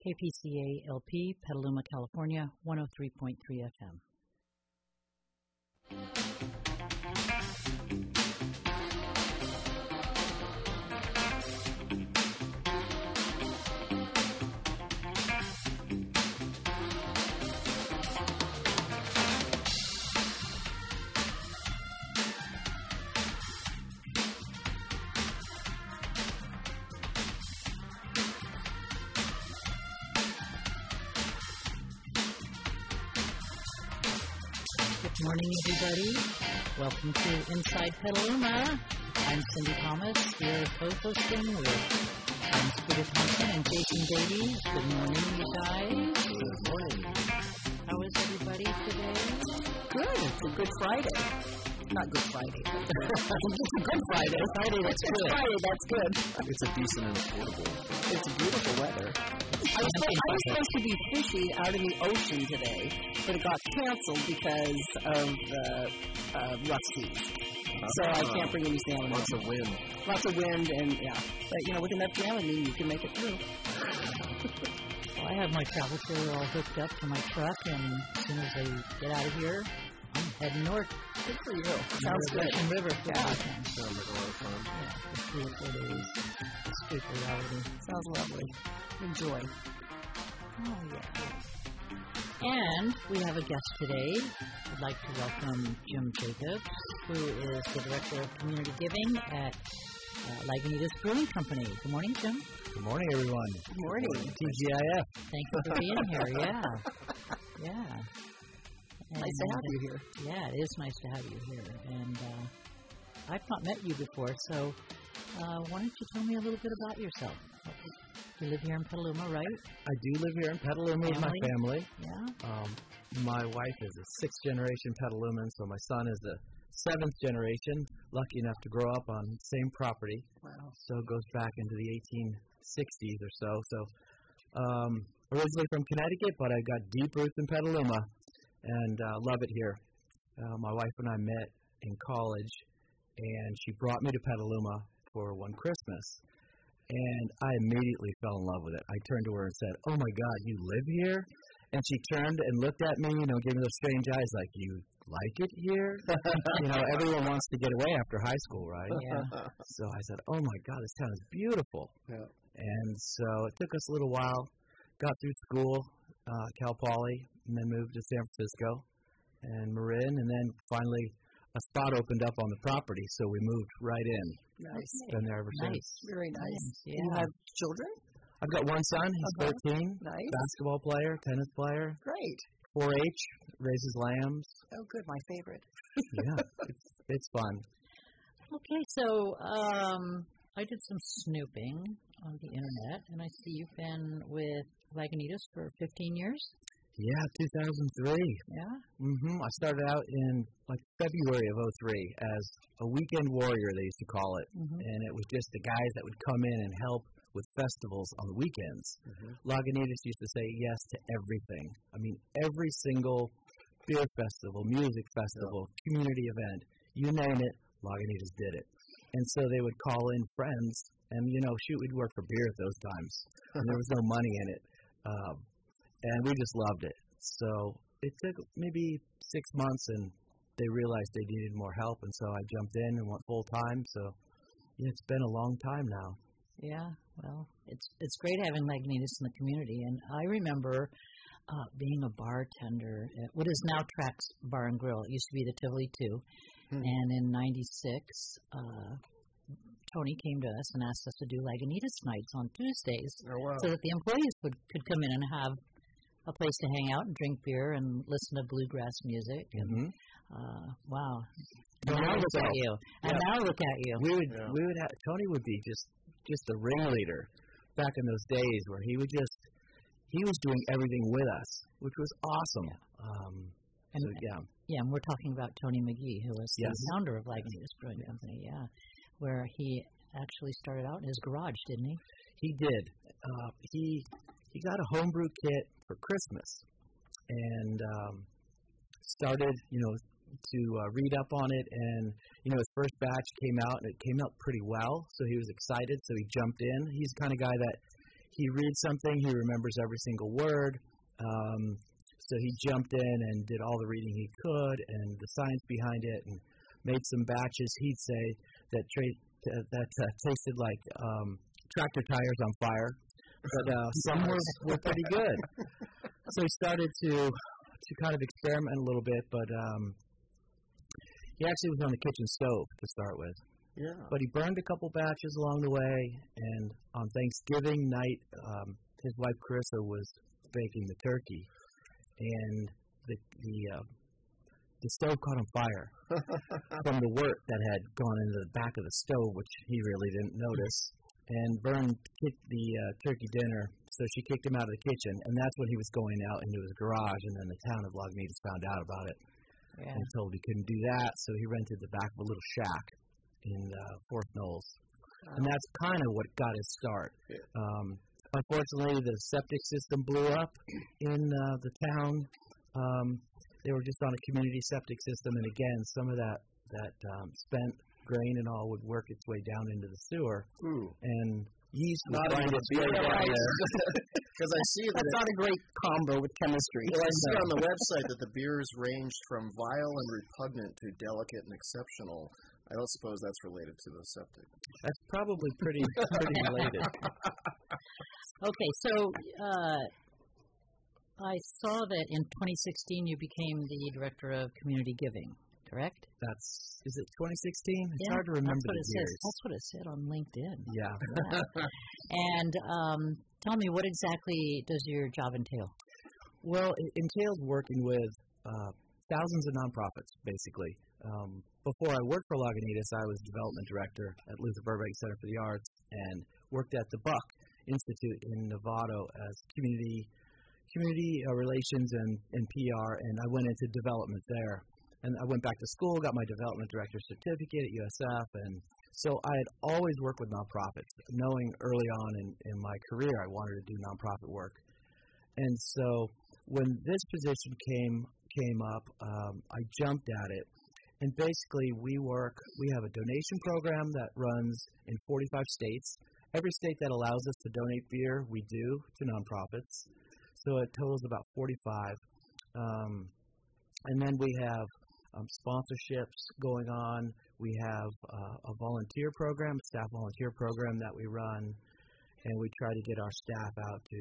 KPCA LP, Petaluma, California, 103.3 FM. Good morning, everybody. Welcome to Inside Petaluma. I'm Cindy Thomas, here co-hosting with Peter Thompson and Jason Davies. Good morning, you guys. Good morning. How is everybody today? Good. It's a Good Friday. Not Good Friday. It's a Good Friday. Friday, that's good. Friday, that's good. It's a decent and affordable. It's beautiful weather. I was supposed to be fishing out in the ocean today, but it got canceled because of rough seas. So I can't bring any salmon. Lots of wind. Lots of wind, and yeah. But, with enough Dramamine, you can make it through. Well, I have my travel trailer all hooked up to my truck, and as soon as I get out of here, I'm heading north. Good for you. Sounds good. Russian River. Yeah. Sounds like a lot of fun. Yeah, for 3 or 4 days. Escape reality. Sounds lovely. Enjoy. Oh, yeah. And we have a guest today. I'd like to welcome Jim Jacobs, who is the Director of Community Giving at Lagunitas Brewing Company. Good morning, Jim. Good morning, everyone. Good morning. TGIF. Thank you for being here. Yeah. Yeah. And, nice to have you here. Yeah, it is nice to have you here. And I've not met you before, so why don't you tell me a little bit about yourself? You live here in Petaluma, right? I do live here in Petaluma with my family. Yeah. My wife is a sixth-generation Petaluman, so my son is the seventh generation, lucky enough to grow up on the same property. Wow. So it goes back into the 1860s or so. So originally from Connecticut, but I got deep roots in Petaluma and love it here. My wife and I met in college, and she brought me to Petaluma for one Christmas. And I immediately fell in love with it. I turned to her and said, "Oh, my God, you live here?" And she turned and looked at me, gave me those strange eyes like, "You like it here?" Everyone wants to get away after high school, right? Yeah. So I said, "Oh, my God, this town is beautiful." Yeah. And so it took us a little while, got through school, Cal Poly, and then moved to San Francisco and Marin, and then finally a spot opened up on the property, so we moved right in. Nice. Been there ever since. Very nice. Yeah. You have children? I've got one son. He's 13. Nice. Basketball player, tennis player, Great. 4-H, raises lambs. Oh, good. My favorite. Yeah, it's fun. Okay, so I did some snooping on the internet, and I see you've been with Lagunitas for 15 years. Yeah, 2003. Yeah? I started out in February of 2003 as a weekend warrior, they used to call it. And it was just the guys that would come in and help with festivals on the weekends. Lagunitas used to say yes to everything. I mean, every single beer festival, music festival, community event, you name it, Lagunitas did it. And so they would call in friends, and, we'd work for beer at those times. And there was no money in it. And we just loved it. So it took maybe 6 months, and they realized they needed more help, and so I jumped in and went full-time. So it's been a long time now. Yeah, well, it's great having Lagunitas in the community. And I remember being a bartender at what is now Trax Bar and Grill. It used to be the Tivoli 2. And in 96, Tony came to us and asked us to do Lagunitas nights on Tuesdays, so that the employees could come in and have a place to hang out and drink beer and listen to bluegrass music. And wow! And now look at you! And now look at you! We would have, Tony would be just the ringleader back in those days where he was doing everything with us, which was awesome. Yeah, and we're talking about Tony McGee, who was the founder of Lagunitas Brewing Company. Yeah. Where he actually started out in his garage, didn't he? He did. He got a homebrew kit for Christmas and started, to read up on it. And, his first batch came out, and it came out pretty well, so he was excited, so he jumped in. He's the kind of guy that he reads something, he remembers every single word. So he jumped in and did all the reading he could and the science behind it and made some batches, he'd say, that tasted like tractor tires on fire. But some were pretty good. So he started to kind of experiment a little bit, but he actually was on the kitchen stove to start with. Yeah. But he burned a couple batches along the way, and on Thanksgiving night, his wife Carissa was baking the turkey, and the stove caught on fire from the wort that had gone into the back of the stove, which he really didn't notice, and burned the turkey dinner. So she kicked him out of the kitchen, and that's when he was going out into his garage, and then the town of Lagunitas found out about it and told he couldn't do that, so he rented the back of a little shack in Fort Knowles. And that's kind of what got his start. Unfortunately, the septic system blew up in the town. They were just on a community septic system, and again, some of that spent grain and all would work its way down into the sewer. Ooh. And yeast would Not find even its way down there. Because I see that That's not a great combo with chemistry. well, I see on the website that the beers ranged from vile and repugnant to delicate and exceptional. I don't suppose that's related to the septic. That's probably pretty related. Okay, so I saw that in 2016 you became the director of community giving, correct? Is it 2016? It's hard to remember the years. That's what it said on LinkedIn. Yeah. And tell me, what exactly does your job entail? Well, it entails working with thousands of nonprofits, basically. Before I worked for Lagunitas, I was development director at Luther Burbank Center for the Arts and worked at the Buck Institute in Novato as community relations and PR, and I went into development there. And I went back to school, got my development director certificate at USF, and so I had always worked with nonprofits, knowing early on in my career I wanted to do nonprofit work. And so when this position came up, I jumped at it. And basically we have a donation program that runs in 45 states. Every state that allows us to donate beer, we do to nonprofits. So it totals about 45. And then we have sponsorships going on. We have a volunteer program, a staff volunteer program that we run, and we try to get our staff out to,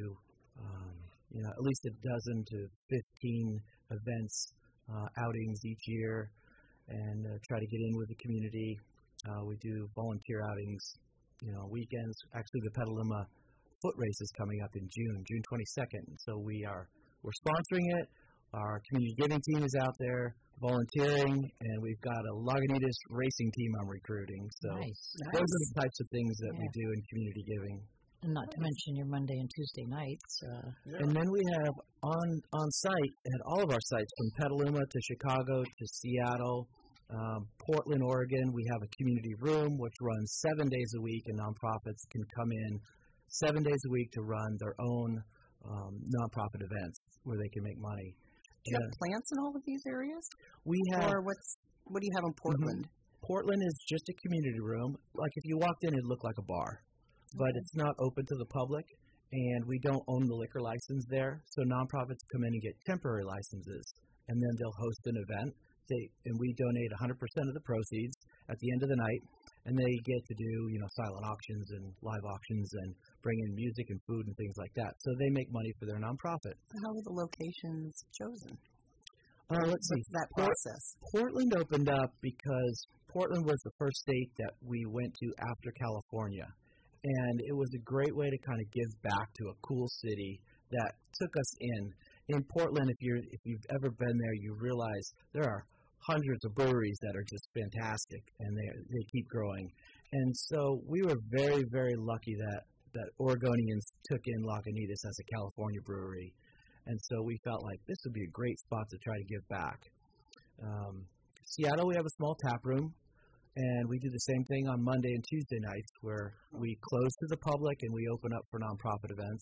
at least a dozen to 15 events, outings each year, and try to get in with the community. We do volunteer outings, weekends. Actually, the Petaluma Foot Race is coming up in June 22nd. So we're sponsoring it. Our community giving team is out there volunteering, and we've got a Lagunitas racing team I'm recruiting. So those are the types of things that we do in community giving. And not to mention your Monday and Tuesday nights. And then we have on site at all of our sites, from Petaluma to Chicago to Seattle, Portland, Oregon, we have a community room which runs 7 days a week, and nonprofits can come in 7 days a week to run their own nonprofit events where they can make money. Do you have plants in all of these areas? We have. Or what do you have in Portland? Portland is just a community room. Like if you walked in, it'd look like a bar, but it's not open to the public, and we don't own the liquor license there. So nonprofits come in and get temporary licenses, and then they'll host an event. And we donate 100% of the proceeds at the end of the night, and they get to do silent auctions and live auctions and bring in music and food and things like that. So they make money for their nonprofit. How were the locations chosen? Let's see. What's that process? Portland opened up because Portland was the first state that we went to after California, and it was a great way to kind of give back to a cool city that took us in. In Portland, if you've ever been there, you realize there are hundreds of breweries that are just fantastic, and they keep growing. And so we were very, very lucky that Oregonians took in Lagunitas as a California brewery. And so we felt like this would be a great spot to try to give back. Seattle, we have a small tap room, and we do the same thing on Monday and Tuesday nights where we close to the public and we open up for nonprofit events.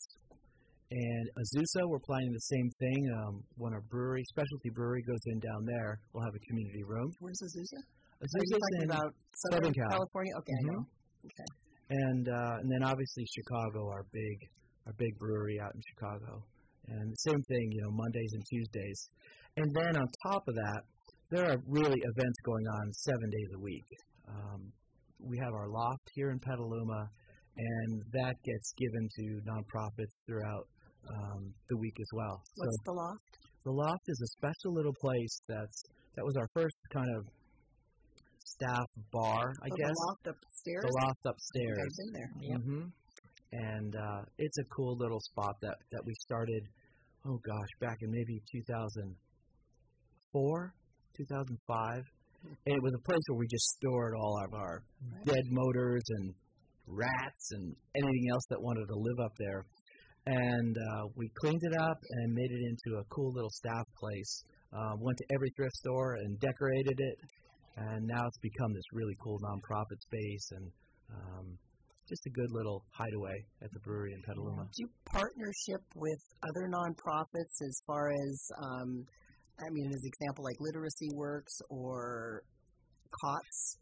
And Azusa, we're planning the same thing. When our specialty brewery goes in down there, we'll have a community room. Where's Azusa? Azusa's talking about Southern California? Okay, I know. Okay. And then obviously Chicago, our big our big brewery out in Chicago. And the same thing, Mondays and Tuesdays. And then on top of that, there are really events going on 7 days a week. We have our loft here in Petaluma, and that gets given to nonprofits throughout the week as well. What's the loft? The loft is a special little place that was our first kind of staff bar, I guess. The loft upstairs? The loft upstairs. I've been there. Yep. Mm-hmm. And it's a cool little spot that we started, back in maybe 2004, 2005. And it was a place where we just stored all of our dead motors and rats and anything else that wanted to live up there. And we cleaned it up and made it into a cool little staff place. Went to every thrift store and decorated it. And now it's become this really cool nonprofit space and just a good little hideaway at the brewery in Petaluma. Do you partnership with other nonprofits as far as, as example, like Literacy Works or COTS?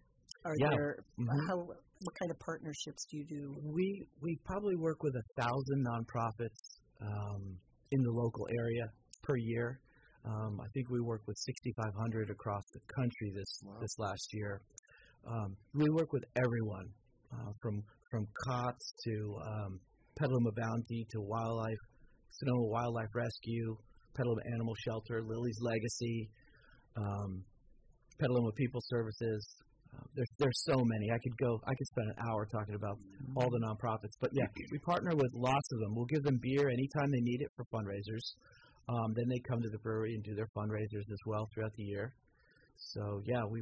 What kind of partnerships do you do? We probably work with 1,000 nonprofits in the local area per year. I think we work with 6,500 across the country this last year. We work with everyone, from COTS to Petaluma Bounty to Sonoma Wildlife Rescue, Petaluma Animal Shelter, Lily's Legacy, Petaluma People Services. There's so many. I could spend an hour talking about all the nonprofits. But yeah, we partner with lots of them. We'll give them beer anytime they need it for fundraisers. Then they come to the brewery and do their fundraisers as well throughout the year. So yeah, we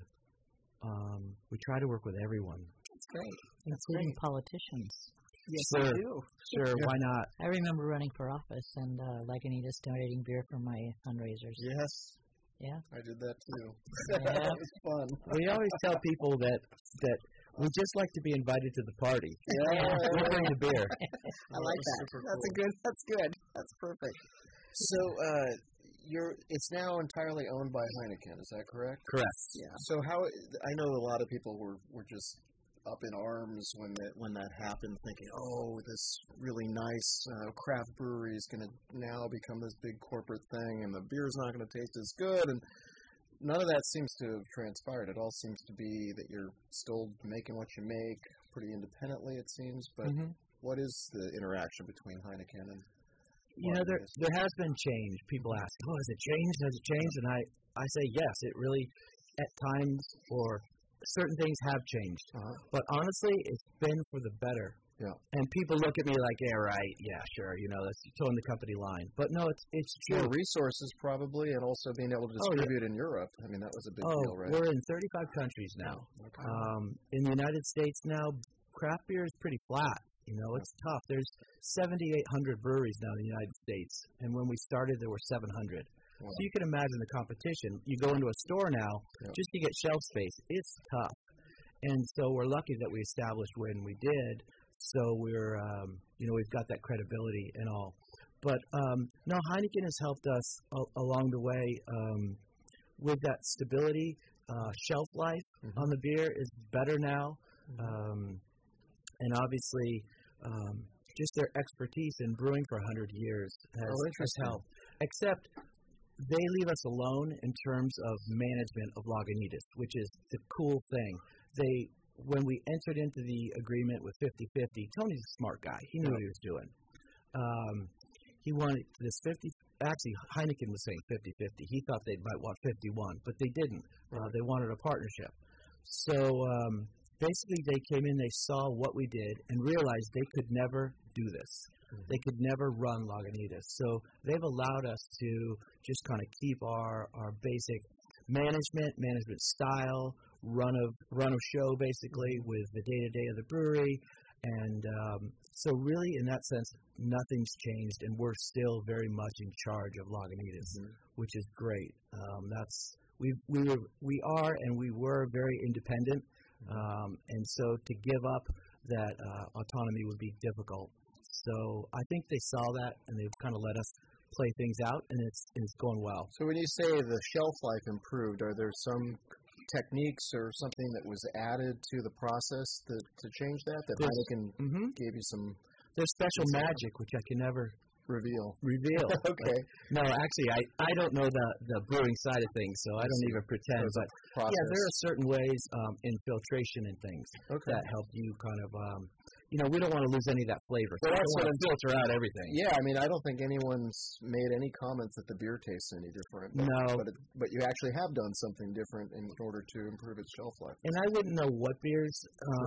try to work with everyone. That's great. Including politicians. Yes, sure. I do. Sure, why not? I remember running for office and Lagunitas donating beer for my fundraisers. Yes. Yeah. I did that too. Yeah. It was fun. We always tell people that we just like to be invited to the party. Yeah. We'll bring the beer. I like that. That's good. That's perfect. So, it's now entirely owned by Heineken, is that correct? Correct. Yeah. So I know a lot of people were just up in arms when that happened, thinking, this really nice craft brewery is going to now become this big corporate thing, and the beer's not going to taste as good. And none of that seems to have transpired. It all seems to be that you're still making what you make pretty independently, it seems. But what is the interaction between Heineken and there has been change. People ask, has it changed? Has it changed? And I say yes, it really, at times, or certain things have changed. But honestly, it's been for the better. Yeah. And people look at me like, yeah, right, yeah, sure, that's towing the company line. But no, it's true. More resources probably, and also being able to distribute in Europe. I mean, that was a big deal, right? We're in 35 countries now. Okay. In the United States now, craft beer is pretty flat. It's tough. There's 7,800 breweries now in the United States, and when we started, there were 700. Wow. So you can imagine the competition. You go into a store now, just to get shelf space, it's tough. And so we're lucky that we established when we did, so we're, we've got that credibility and all. But, no, Heineken has helped us along the way with that stability. Shelf life on the beer is better now. And obviously, just their expertise in brewing for 100 years has helped. Except they leave us alone in terms of management of Lagunitas, which is the cool thing. When we entered into the agreement with 50-50, Tony's a smart guy. He knew what he was doing. He wanted this 50. Actually, Heineken was saying 50-50. He thought they might want 51, but they didn't. They wanted a partnership. So basically, they came in, they saw what we did, and realized they could never do this. They could never run Lagunitas. So they've allowed us to just kind of keep our basic management style, run of show, basically, with the day-to-day of the brewery. And so really, in that sense, nothing's changed, and we're still very much in charge of Lagunitas, which is great. We are and we were very independent. And so to give up that autonomy would be difficult. So I think they saw that, and they've kind of let us play things out, and it's going well. So when you say the shelf life improved, are there some techniques or something that was added to the process to change that Heineken gave you some there's special magic which I can never reveal. Okay. No, actually, I don't know the brewing side of things, so I don't even pretend. But yeah, there are certain ways in filtration and things that help you kind of. We don't want to lose any of that flavor. So that's what filter out everything. Yeah, I mean, I don't think anyone's made any comments that the beer tastes any different. No. But you actually have done something different in order to improve its shelf life. And I wouldn't know what beers,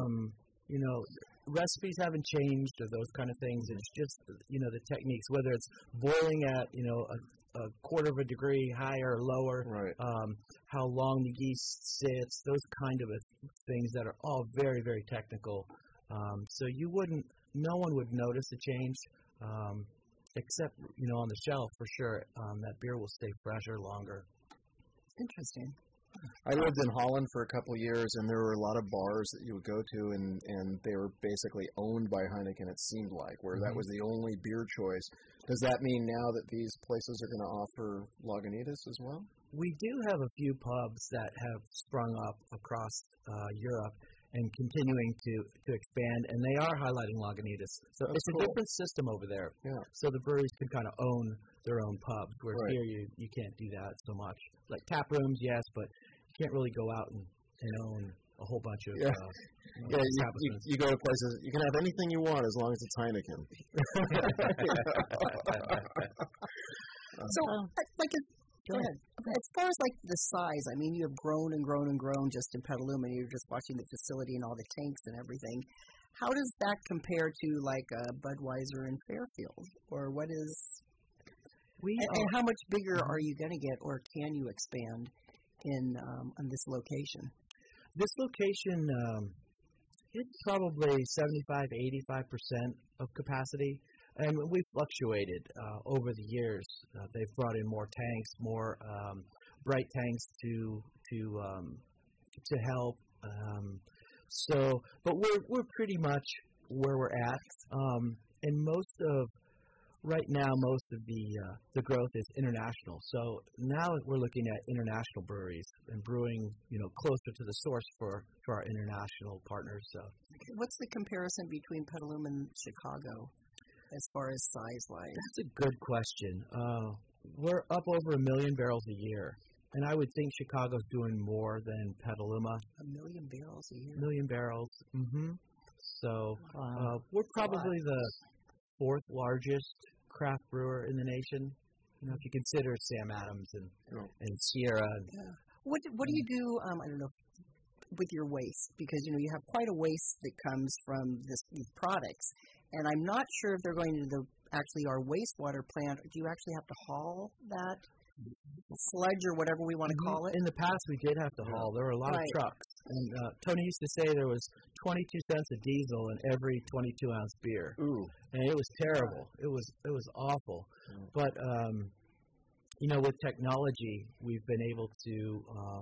recipes haven't changed or those kind of things. It's just, the techniques, whether it's boiling at, a quarter of a degree higher or lower, right. How long the yeast sits, those kind of things that are all very, very technical. So no one would notice a change, except, on the shelf for sure, that beer will stay fresher longer. Interesting. I lived in Holland for a couple of years, and there were a lot of bars that you would go to, and they were basically owned by Heineken, it seemed like, where that was the only beer choice. Does that mean now that these places are going to offer Lagunitas as well? We do have a few pubs that have sprung up across Europe and continuing to expand, and they are highlighting Lagunitas. So it's a different system over there. Yeah. So the breweries can kind of own their own pubs, whereas here you can't do that so much. Like tap rooms, yes, but you can't really go out and own a whole bunch of establishments. You go to places, you can have anything you want as long as it's Heineken. Go ahead. As far as the size, I mean, you have grown and grown and grown just in Petaluma. You're just watching the facility and all the tanks and everything. How does that compare to Budweiser and Fairfield, or what is? And how much bigger are you going to get, or can you expand in on this location? This location, it's probably 75-85% of capacity. And we fluctuated over the years. They've brought in more tanks, more bright tanks to help. But we're pretty much where we're at. And right now, most of the growth is international. So now we're looking at international breweries and brewing, closer to the source for our international partners. So, what's the comparison between Petaluma and Chicago? As far as size-wise? That's a good question. We're up over 1 million barrels a year, and I would think Chicago's doing more than Petaluma. 1 million barrels a year? 1 million barrels. Mm-hmm. So we're probably the 4th largest craft brewer in the nation. If you consider Sam Adams and Sierra. Yeah. What do you do? I don't know. With your waste, because you have quite a waste that comes from these products. And I'm not sure if they're going to our wastewater plant. Do you actually have to haul that sludge or whatever we want to call it? In the past, we did have to haul. There were a lot of trucks. And Tony used to say there was 22 cents of diesel in every 22-ounce beer. Ooh. And it was terrible. It was awful. But, with technology, we've been able to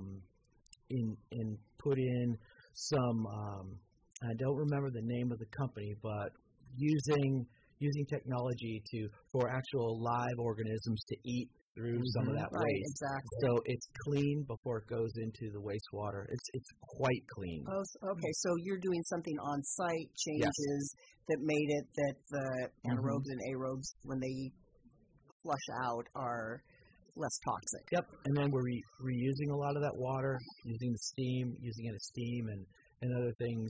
put in some, I don't remember the name of the company, but using technology for actual live organisms to eat through some of that waste. Exactly. So it's clean before it goes into the wastewater. It's quite clean. Oh, okay. So you're doing something on site, changes that made it that the anaerobes and aerobes, when they flush out, are less toxic. Yep. And then we're reusing a lot of that water, using it as steam and other things.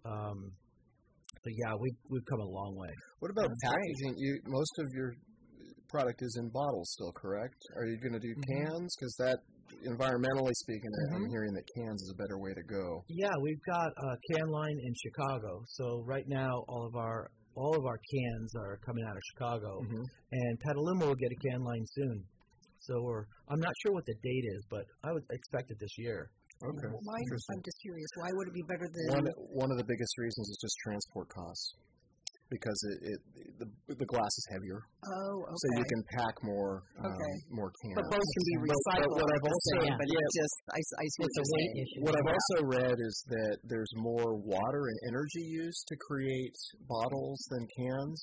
So yeah, we've come a long way. What about packaging? Most of your product is in bottles still, correct? Are you going to do cans? Because that, environmentally speaking, I'm hearing that cans is a better way to go. Yeah, we've got a can line in Chicago. So right now, all of our cans are coming out of Chicago, and Petaluma will get a can line soon. So I'm not sure what the date is, but I would expect it this year. Okay. I'm just curious. Why would it be better than... One of the biggest reasons is just transport costs, because the glass is heavier. Oh, okay. So you can pack more cans. But both can be recycled. What I've also I see what you're saying. What I've also read is that there's more water and energy used to create bottles than cans.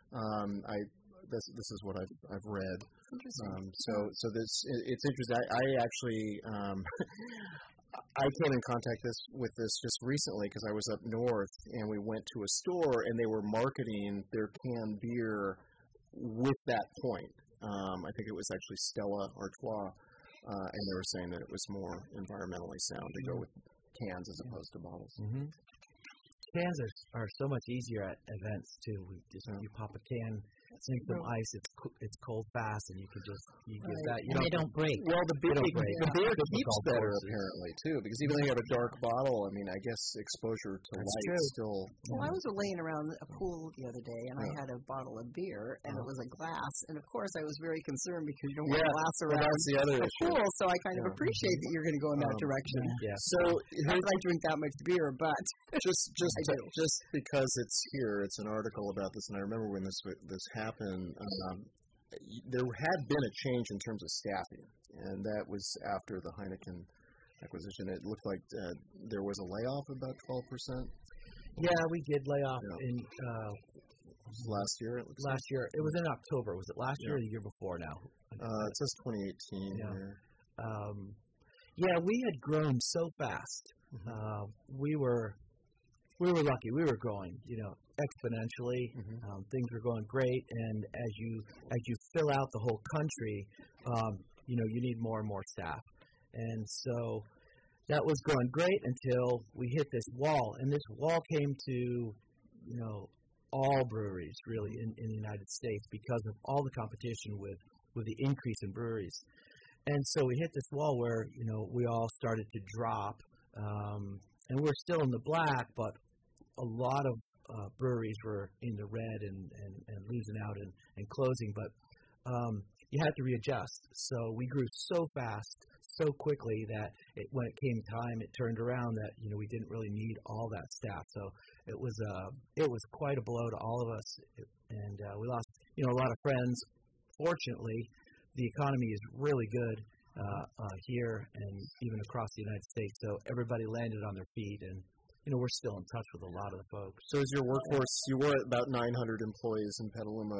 This is what I've read. Interesting. So it's interesting. I actually I came in contact with this just recently because I was up north and we went to a store and they were marketing their canned beer with that point. I think it was actually Stella Artois, and they were saying that it was more environmentally sound to go with cans as opposed to bottles. Mm-hmm. Cans are so much easier at events too. You pop a can, sink some ice. It's cold fast, and you can just get that. And they don't break. Well, the beer keeps better courses. apparently too, because even though you have a dark bottle, I mean, I guess exposure to light still. Well, I was laying around a pool the other day, and I had a bottle of beer, and it was a glass, and of course I was very concerned because you don't want glass around that's the other the issue. pool, so I kind of appreciate that you're going to go in that direction. Yeah. So Not that I drink that much beer, but just because it's here, it's an article about this, and I remember when this happened. There had been a change in terms of staffing, and that was after the Heineken acquisition. It looked like there was a layoff of about 12%. Yeah, we did lay off in last year. Last year, it was in October. Was it last year or the year before? Now it says 2018 here. Yeah, we had grown so fast. We were lucky. We were growing, exponentially. Things were going great, and as you fill out the whole country, you need more and more staff. And so that was going great until we hit this wall, and this wall came to, all breweries really in the United States because of all the competition with the increase in breweries. And so we hit this wall where, we all started to drop, and we're still in the black, but a lot of breweries were in the red and losing out and closing, but you had to readjust. So we grew so fast, so quickly that when it came time, it turned around that we didn't really need all that staff. So it was quite a blow to all of us, and we lost a lot of friends. Fortunately, the economy is really good here and even across the United States. So everybody landed on their feet, and we're still in touch with a lot of the folks. So is your workforce, you were at about 900 employees in Petaluma,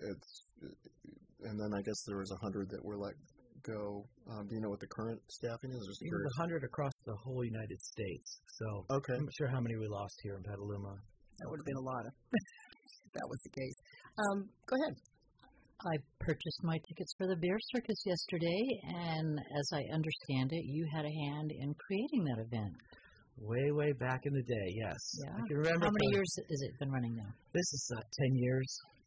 and then I guess there was 100 that were let go. Do you know what the current staffing is? It was 100 across the whole United States. So okay. I'm not sure how many we lost here in Petaluma. That would have been a lot if that was the case. Go ahead. I purchased my tickets for the Beer Circus yesterday, and as I understand it, you had a hand in creating that event. Way back in the day, yes. Yeah. I can remember. How many years has it been running now? This is 10 years,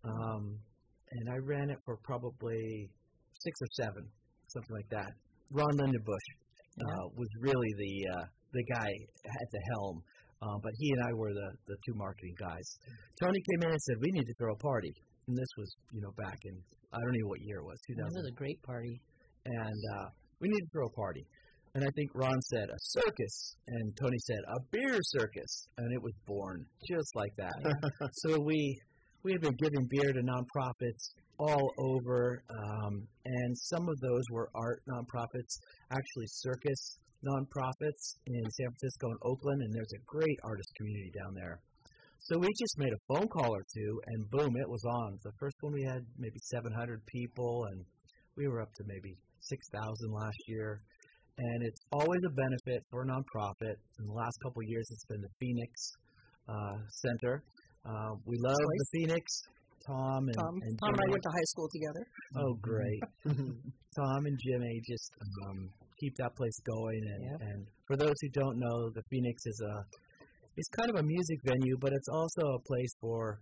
and I ran it for probably 6 or 7, something like that. Ron Lindenbush was really the guy at the helm, but he and I were the two marketing guys. Tony came in and said, we need to throw a party. And this was, back in, I don't know what year it was, 2000. It was a great party. And we need to throw a party. And I think Ron said, a circus. And Tony said, a beer circus. And it was born just like that. So we have been giving beer to nonprofits all over. And some of those were art nonprofits, actually circus nonprofits in San Francisco and Oakland. And there's a great artist community down there. So we just made a phone call or two, and boom, it was on. The first one we had maybe 700 people, and we were up to maybe 6,000 last year. And it's always a benefit for a nonprofit. In the last couple of years, it's been the Phoenix Center. We love the Phoenix. Tom and Tom and I went to high school together. Oh, great. Tom and Jimmy just keep that place going. And for those who don't know, the Phoenix is it's kind of a music venue, but it's also a place for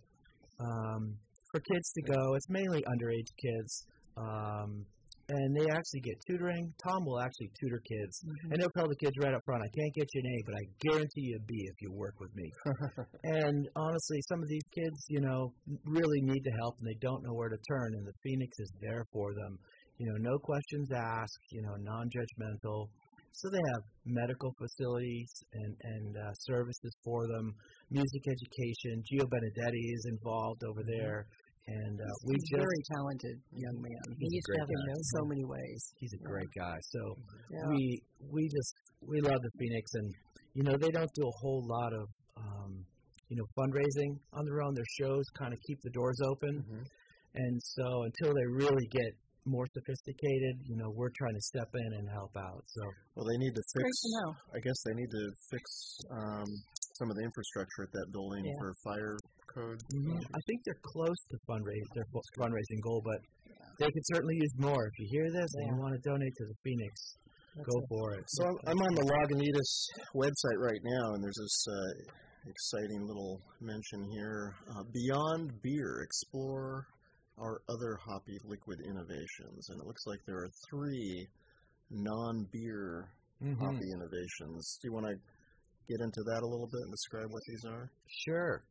kids to go. It's mainly underage kids, and they actually get tutoring. Tom will actually tutor kids, and he'll tell the kids right up front, I can't get you an A, but I guarantee you a B if you work with me. And honestly, some of these kids, really need the help, and they don't know where to turn, and the Phoenix is there for them. No questions asked, non-judgmental. So they have medical facilities and services for them, music education. Gio Benedetti is involved over there, and he's a very talented young man. He's a great guy in so many ways. He's a great guy. So we love the Phoenix, and they don't do a whole lot of fundraising on their own. Their shows kind of keep the doors open, and so until they really get more sophisticated, we're trying to step in and help out. So, well, they need to fix. Great to know. I guess they need to fix some of the infrastructure at that building for fire code. Mm-hmm. I think they're close to their fundraising goal, but they could certainly use more. If you hear this and you want to donate to the Phoenix, go for it. So I'm on the Lagunitas website right now, and there's this exciting little mention here. Beyond beer, explore our other hoppy liquid innovations. And it looks like there are 3 non-beer hoppy innovations. Do you want to get into that a little bit and describe what these are? Sure.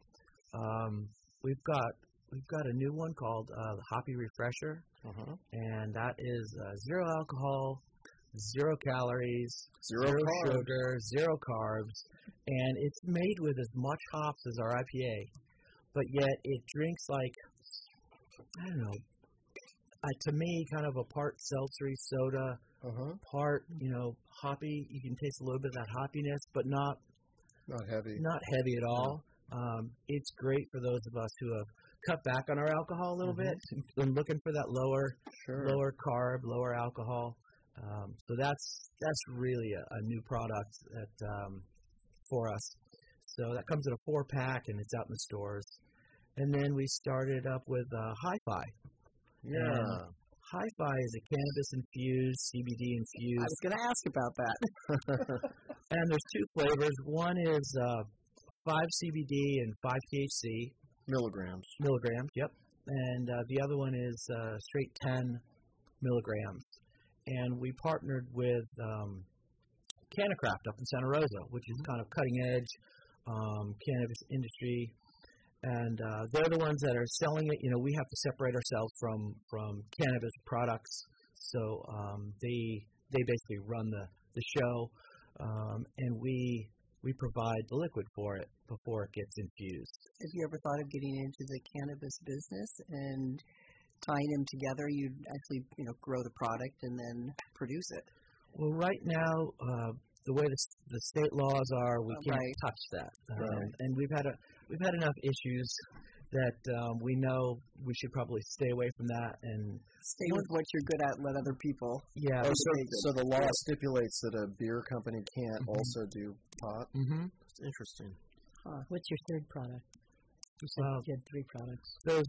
We've got a new one called the Hoppy Refresher, and that is 0 alcohol, 0 calories, 0 sugar, 0 carbs, and it's made with as much hops as our IPA, but yet it drinks like, I don't know, to me, kind of a part seltzery soda, part, hoppy. You can taste a little bit of that hoppiness, but not heavy. Not heavy at all. It's great for those of us who have cut back on our alcohol a little bit and looking for that lower carb, lower alcohol. So that's really a new product that for us. So that comes in a 4-pack and it's out in the stores. And then we started up with Hi-Fi. Yeah. Hi-Fi is a cannabis-infused, CBD-infused. I was going to ask about that. And there's 2 flavors. One is 5 CBD and 5 THC. Milligrams, yep. And the other one is straight 10 milligrams. And we partnered with CannaCraft up in Santa Rosa, which is kind of cutting-edge cannabis industry. And they're the ones that are selling it. We have to separate ourselves from cannabis products. So they basically run the show, and we provide the liquid for it before it gets infused. Have you ever thought of getting into the cannabis business and tying them together? You'd actually, grow the product and then produce it. Well, right now, the way the state laws are, we can't touch that, and we've had enough issues that we know we should probably stay away from that and stay with what you're good at and let other people. Yeah. So the law stipulates that a beer company can't also do pot. It's interesting. What's your third product? You said you had 3 products. The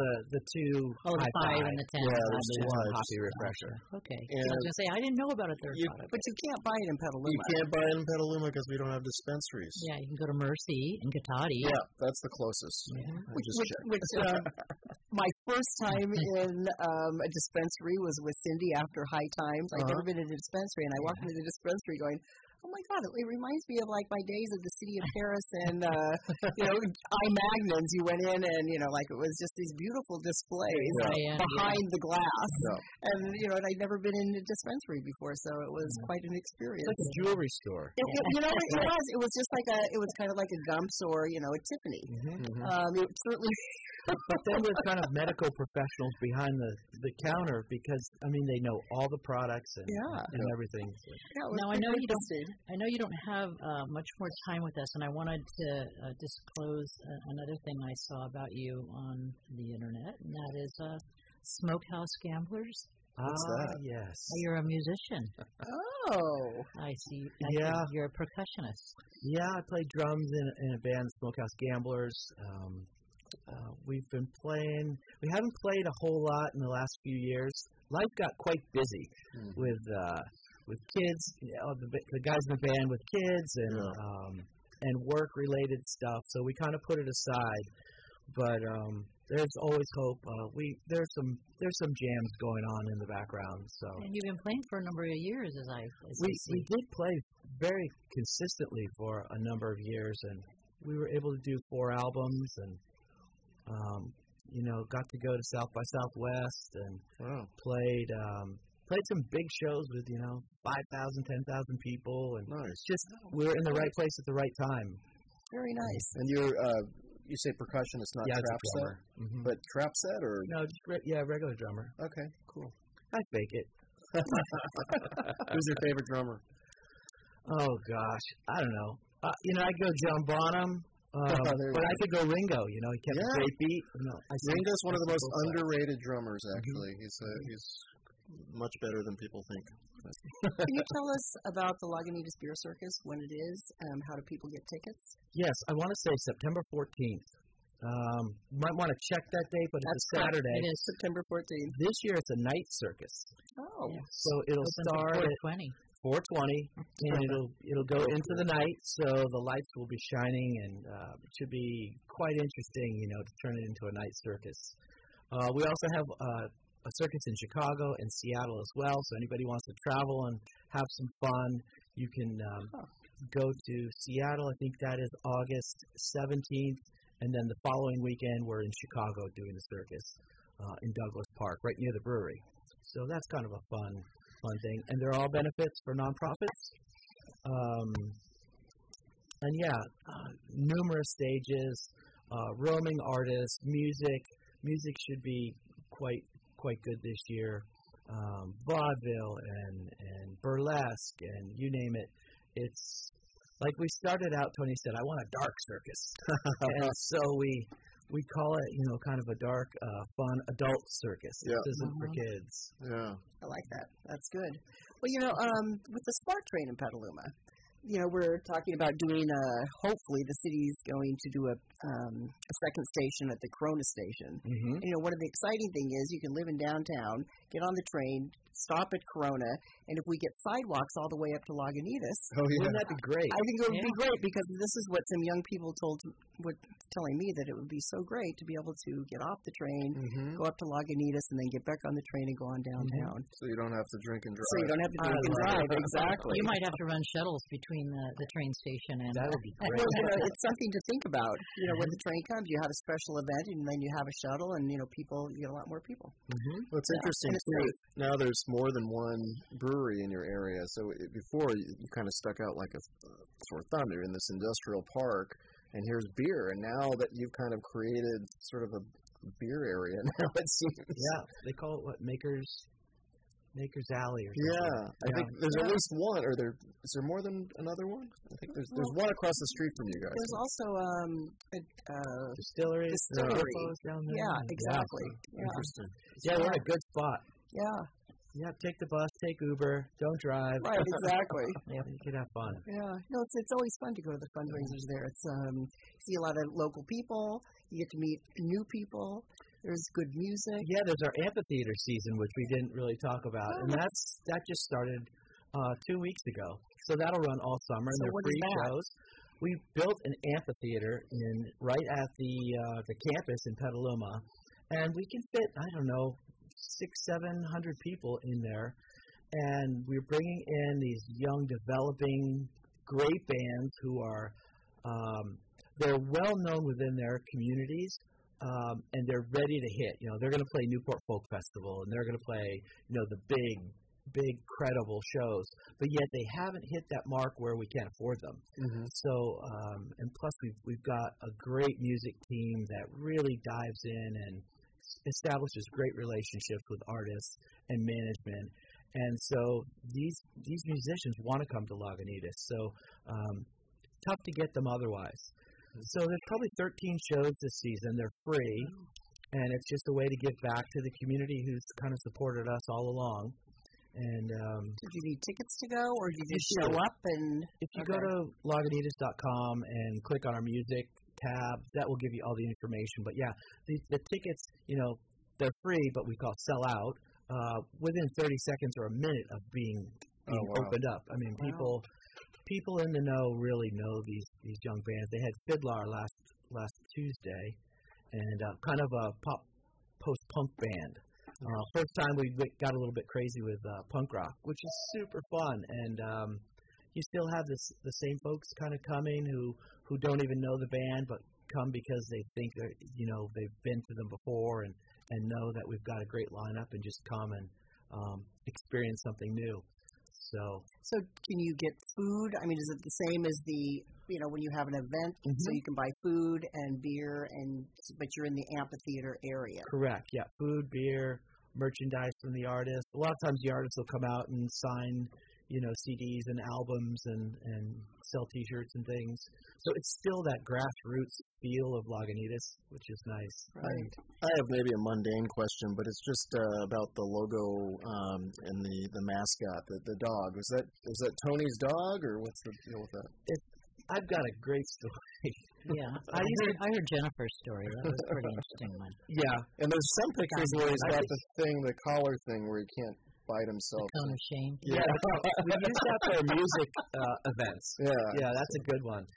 2 the 5 and the 10. Yeah, there's 2 Hoppy Refresher. Okay. I was going to say, I didn't know about a third product. But you can't buy it in Petaluma. You can't buy it in Petaluma because we don't have dispensaries. Yeah, you can go to Mercy and Katati. Yeah, that's the closest. Which my first time in a dispensary was with Cindy after High Times. I'd never been in a dispensary, and I walked into the dispensary going, oh my God, it reminds me of like my days of the city of Paris and, I-Magnums. You went in and, it was just these beautiful displays behind the glass. And, I'd never been in a dispensary before, so it was quite an experience. Like a jewelry store. It was. It was just like it was kind of like a Gumps or, a Tiffany. It certainly... But then there's kind of medical professionals behind the counter because they know all the products and everything. Now I know you don't have much more time with us, and I wanted to disclose another thing I saw about you on the internet, and that is Smokehouse Gamblers. What's that? Yes. You're a musician. Oh. I see. You're a percussionist. Yeah, I play drums in a band, Smokehouse Gamblers. We've been playing. We haven't played a whole lot in the last few years. Life got quite busy with kids. The guys in the band with kids and work-related stuff. So we kind of put it aside. But there's always hope. There's some jams going on in the background. So. And you've been playing for a number of years, as I see. We did play very consistently for a number of years, and we were able to do 4 albums and. Got to go to South by Southwest and played some big shows with 5,000, 10,000 people, and just we're in the right place at the right time. Very nice. And you say percussionist, not trap set, but trap set or no, just regular drummer. Okay, cool. I fake it. Who's your favorite drummer? Oh gosh, I don't know. I'd go John Bonham. But I could go Ringo. He kept a great beat. Ringo's one of the most underrated drummers. Actually, he's much better than people think. Can you tell us about the Lagunitas Beer Circus, when it is, how do people get tickets? Yes, I want to say September 14th. Might want to check that date, but it's a Saturday. It is September 14th. This year it's a night circus. Oh. Yes. So it'll start at 4:20. 4:20, and it'll go into the night, so the lights will be shining, and it should be quite interesting, to turn it into a night circus. We also have a circus in Chicago and Seattle as well, so anybody wants to travel and have some fun, you can go to Seattle. I think that is August 17th, and then the following weekend we're in Chicago doing the circus in Douglas Park, right near the brewery. So that's kind of a fun thing, and they're all benefits for nonprofits. And numerous stages, roaming artists, music. Music should be quite good this year. Vaudeville and burlesque and you name it. It's like we started out. Tony said, "I want a dark circus," and so we call it, kind of a dark, fun adult circus. Yeah. This isn't for kids. Yeah. I like that. That's good. Well, with the Spark Train in Petaluma, we're talking about doing hopefully the city's going to do a second station at the Corona station. Mm-hmm. One of the exciting thing is you can live in downtown, get on the train, stop at Corona, and if we get sidewalks all the way up to Lagunitas, Wouldn't that be great? I think it would be great, because this is what some young people were telling me, that it would be so great to be able to get off the train, go up to Lagunitas, and then get back on the train and go on downtown. So you don't have to drink and drive. So you don't have to drink and drive, exactly. You might have to run shuttles between the train station and That would be great. Well, it's something to think about. When the train comes, you have a special event, and then you have a shuttle, and people, you get a lot more people. Well, it's interesting And it's too. safe. Now there's more than one brewery in your area. So before you kind of stuck out like a sore thunder in this industrial park, and here's beer. And now that you've kind of created sort of a beer area, now it seems. Yeah, they call it Maker's Alley or something. Yeah, I think there's at least one. Is there more than another one? I think there's one across the street from you guys. There's also a Distillery. Distillery. Down there. yeah, exactly. Yeah. Interesting. Yeah, we're in a good spot. Yeah, Yeah, take the bus, take Uber, don't drive. right, exactly. Yeah, you can have fun. Yeah, it's always fun to go to the fundraisers there. It's see a lot of local people. You get to meet new people. There's good music. Yeah, there's our amphitheater season, which we didn't really talk about, and that just started 2 weeks ago. So that'll run all summer, and So they're what is free that? shows. We built an amphitheater right at the campus in Petaluma, and we can fit 600-700 people in there, and we're bringing in these young, developing, great bands who are they're well known within their communities, and they're ready to hit. They're going to play Newport Folk Festival, and they're going to play the big credible shows, but yet they haven't hit that mark where we can't afford them. Mm-hmm. So, and plus we've got a great music team that really dives in and establishes great relationships with artists and management, and so these musicians want to come to Lagunitas. So tough to get them otherwise. So there's probably 13 shows this season. They're free, and it's just a way to give back to the community who's kind of supported us all along. And Did you need tickets to go, or did you just show up and? if you go to Lagunitas.com and click on our music tab, that will give you all the information. But yeah, the tickets, they're free, but we call sell out within 30 seconds or a minute of being opened up. I mean, people in the know really know these young bands. They had Fiddler last Tuesday, and kind of a pop post-punk band. First time we got a little bit crazy with punk rock, which is super fun, and you still have the same folks kind of coming who don't even know the band, but come because they think they've been to them before and know that we've got a great lineup, and just come and experience something new. So can you get food? I mean, is it the same as when you have an event, so you can buy food and beer, but you're in the amphitheater area? Correct. Yeah, food, beer, merchandise from the artist. A lot of times the artists will come out and sign, CDs and albums and sell T-shirts and things. So it's still that grassroots feel of Lagunitas, which is nice. Right. I have maybe a mundane question, but it's just about the logo and the mascot, the dog. Is that Tony's dog, or what's the deal with that? I've got a great story. Yeah, I heard Jennifer's story. That was a pretty interesting one. Yeah, and there's some pictures where he's got the collar thing where he can't bite himself. The cone of shame. Yeah, we use that for music events. Yeah, that's a good one.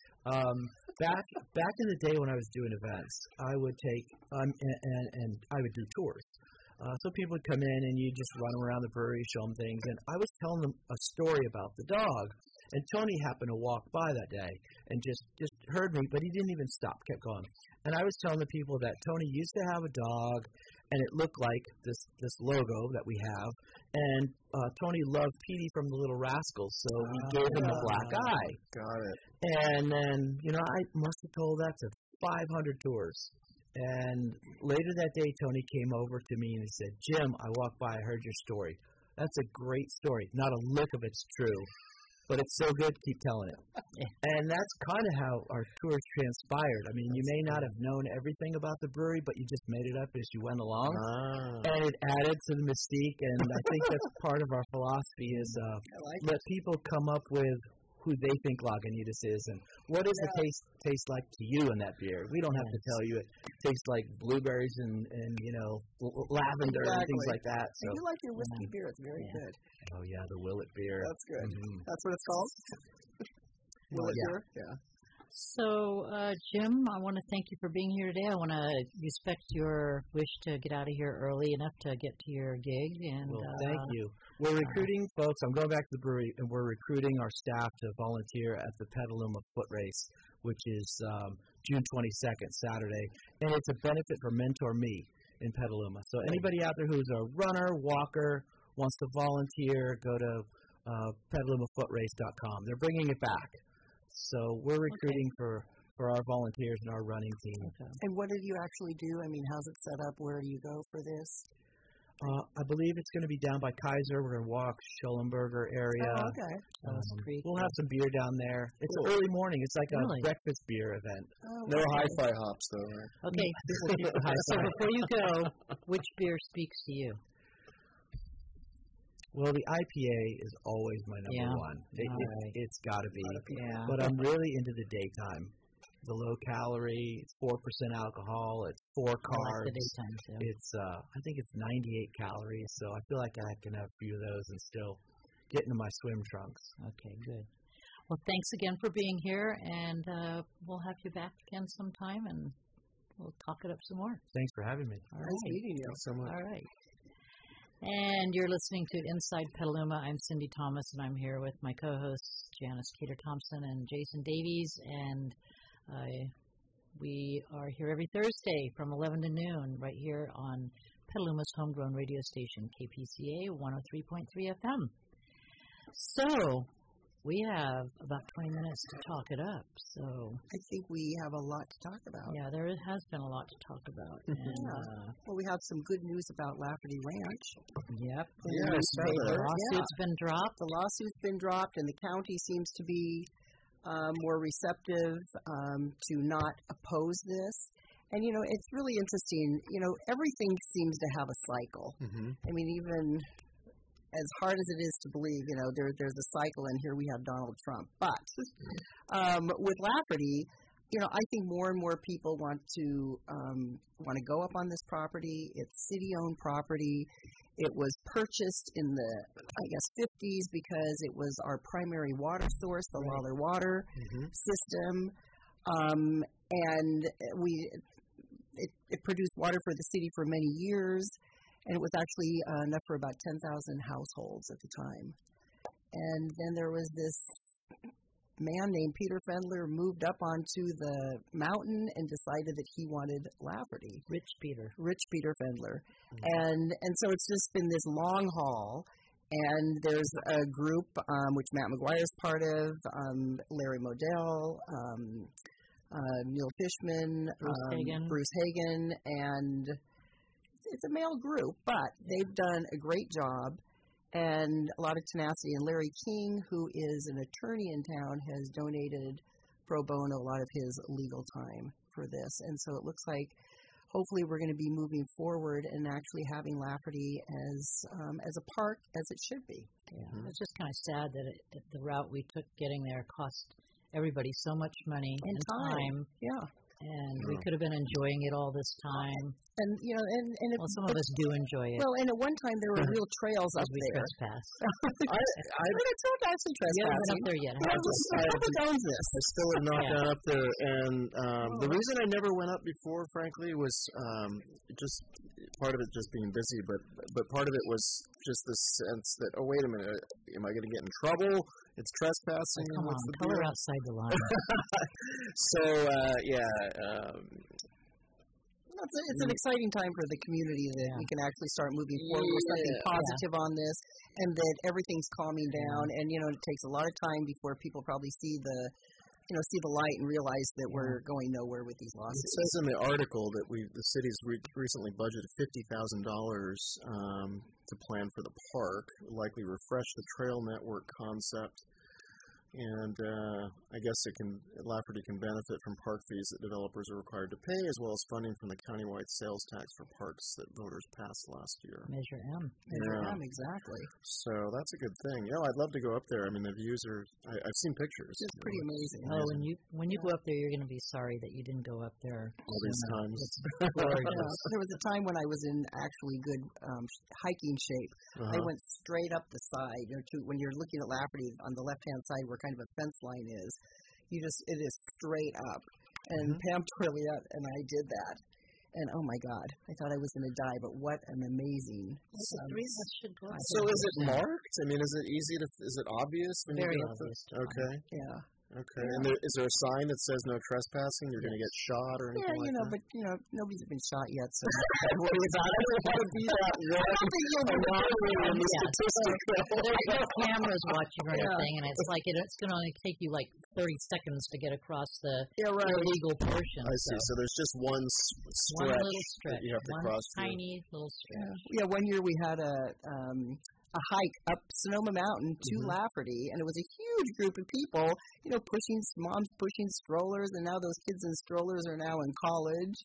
Back in the day when I was doing events, I would take and I would do tours. So people would come in and you just run around the brewery, show them things, and I was telling them a story about the dog. And Tony happened to walk by that day and just heard me, but he didn't even stop, kept going. And I was telling the people that Tony used to have a dog, and it looked like this logo that we have. And Tony loved Petey from the Little Rascals, so we gave him a black eye. Got it. And then, I must have told that to 500 tours. And later that day, Tony came over to me and he said, "Jim, I walked by, I heard your story. That's a great story. Not a lick of it's true. But it's so good, keep telling it." And that's kind of how our tours transpired. I mean, you may not have known everything about the brewery, but you just made it up as you went along. And it added to the mystique, and I think that's part of our philosophy is let people come up with who they think Lagunitas is and what does it taste like to you in that beer. We don't have to tell you it tastes like blueberries and lavender and things like that. So. And you like your whiskey beer. It's very good. Oh, yeah, the Willet beer. That's good. Mm-hmm. That's what it's called? Willet beer? Yeah. So, Jim, I want to thank you for being here today. I want to respect your wish to get out of here early enough to get to your gig. And thank you. We're recruiting folks. I'm going back to the brewery, and we're recruiting our staff to volunteer at the Petaluma Foot Race, which is June 22nd, Saturday. And it's a benefit for Mentor Me in Petaluma. So anybody out there who's a runner, walker, wants to volunteer, go to petalumafootrace.com. They're bringing it back. So we're recruiting for our volunteers and our running team. Okay. And what do you actually do? I mean, how's it set up? Where do you go for this? I believe it's going to be down by Kaiser. We're going to walk Schellenberger area. Oh, okay. We'll have some beer down there. It's an early morning. It's like a breakfast beer event. Oh, no hi-fi hops, though, right? Okay. So before you go, which beer speaks to you? Well, the IPA is always my number one. It's got to be. Yeah. But I'm really into the daytime. The low calorie, it's 4% alcohol, it's 4 carbs. I like the daytime too. It's I think it's 98 calories, so I feel like I can have a few of those and still get into my swim trunks. Okay, good. Well, thanks again for being here, and we'll have you back again sometime, and we'll talk it up some more. Thanks for having me. Nice meeting you. Thanks so much. All right. And you're listening to Inside Petaluma. I'm Cindy Thomas, and I'm here with my co-hosts, Janice Cater-Thompson and Jason Davies, and we are here every Thursday from 11 to noon right here on Petaluma's homegrown radio station, KPCA 103.3 FM. So we have about 20 minutes to talk it up. So I think we have a lot to talk about. Yeah, there has been a lot to talk about. And, well, we have some good news about Lafferty Ranch. Yep. Yeah, I saw that. The lawsuit's been dropped. The lawsuit's been dropped, and the county seems to be more receptive to not oppose this. And, it's really interesting. Everything seems to have a cycle. Mm-hmm. I mean, even as hard as it is to believe, there's a cycle, and here we have Donald Trump. But with Lafferty, I think more and more people want to go up on this property. It's city-owned property. It was purchased in the, 50s because it was our primary water source, the Lawler Water system, and it produced water for the city for many years, and it was actually enough for about 10,000 households at the time. And then there was this man named Peter Fendler moved up onto the mountain and decided that he wanted Lafferty. Rich Peter Fendler. And so it's just been this long haul. And there's a group, which Matt McGuire is part of, Larry Modell, Neil Fishman, Bruce Hagen, and it's a male group, but they've done a great job. and a lot of tenacity. And Larry King, who is an attorney in town, has donated pro bono a lot of his legal time for this. And so it looks like hopefully we're going to be moving forward and actually having Lafferty as a park as it should be. Yeah, it's just kind of sad that the route we took getting there cost everybody so much money and time. Yeah. And we could have been enjoying it all this time. And, you know, and well, some of us do enjoy it. Well, and at one time there were real trails up we there. trespass. It's not actually You haven't been trespassing. up there yet. Public owns this. I still have not gone up there, and the reason I never went up before, frankly, was just part of it just being busy, but part of it was just the sense that, oh, wait a minute, am I going to get in trouble? It's trespassing. Come What's on, the color deal? outside the line. So, It's an exciting time for the community that we can actually start moving forward with something positive on this, and that everything's calming down. And you know, it takes a lot of time before people probably see the light and realize that we're going nowhere with these lawsuits. It says in the article that the city's recently budgeted $50,000 to plan for the park, likely refresh the trail network concept. And I guess Lafferty can benefit from park fees that developers are required to pay, as well as funding from the countywide sales tax for parks that voters passed last year. Measure M. Measure M, exactly. So that's a good thing. Yeah, I'd love to go up there. I mean, the views are. I've seen pictures. It's pretty amazing. Oh, when you go up there, you're going to be sorry that you didn't go up there all these times. It's gorgeous. There was a time when I was in actually good hiking shape. I went straight up the side. When you're looking at Lafferty, on the left-hand side where kind of a fence line is, it is straight up. And Pam tore me up, and I did that. And oh my God, I thought I was going to die, but what an amazing. Three of us should go. So is it marked? I mean, is it easy to? Is it obvious? When Very you get up obvious. there? Okay. Yeah. Okay. And is there a sign that says no trespassing? You're going to get shot or anything like that? But nobody's been shot yet, so don't worry about it. I don't want to be that one. I don't think you'll be There's no cameras watching or anything, and it's like it's going to only take you like 30 seconds to get across the illegal portion. I see. So there's just one stretch, one little stretch that you have to one cross. tiny little stretch. Yeah, one year we had a hike up Sonoma Mountain to Lafferty, and it was a huge group of people, moms pushing strollers, and now those kids in strollers are now in college.